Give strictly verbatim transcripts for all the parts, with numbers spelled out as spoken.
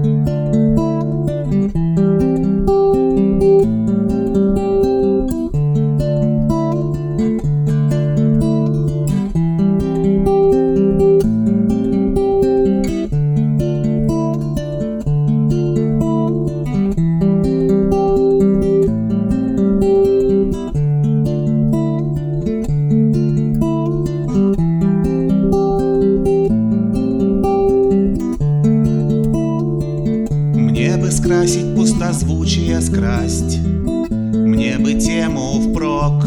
Скрасить пустозвучие, скрасть мне бы тему впрок,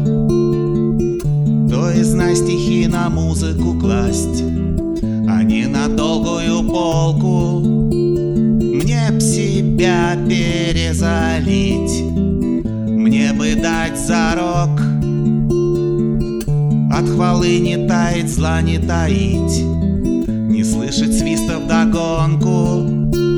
то и знай стихи на музыку класть, а не на долгую полку. Мне б себя перезалить, мне бы дать зарок, от хвалы не таять, зла не таить, не слышать свиста вдогонку.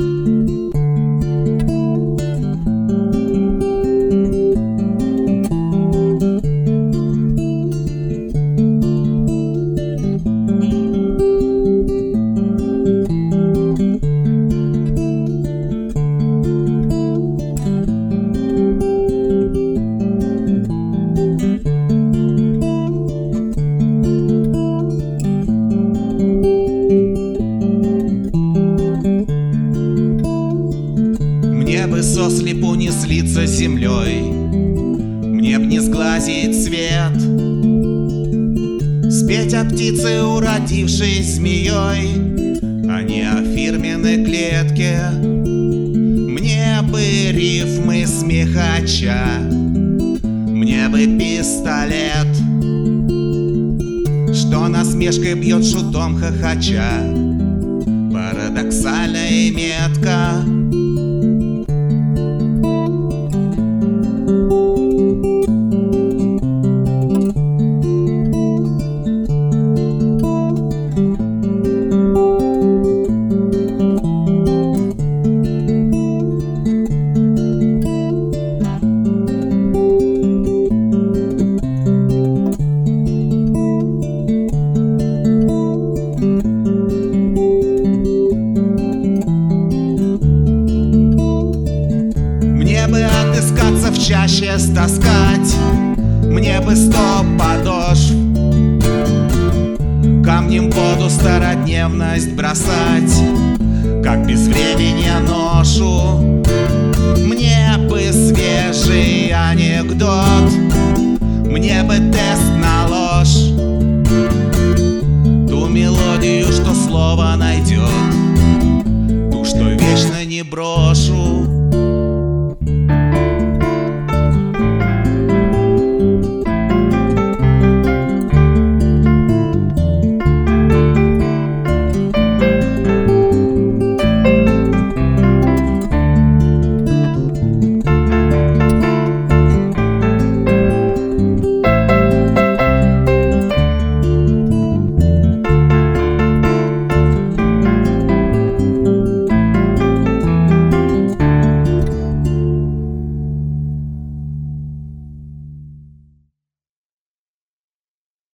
Мне бы сослепу не слиться с землей, мне б не сглазить свет, спеть о птице, уродившей змеей, а не о фирменной клетке. Мне бы рифмы смехача, мне бы пистолет, что насмешкой бьет шутом хохоча, парадоксально и метко. Мне бы отыскаться в чаще, стаскать мне бы сто подошв, камнем в воду стародневность бросать, как безвременье ношу. Мне бы свежий анекдот, мне бы тест на ложь, ту мелодию, что слово найдет, ту, что вечно не брошу.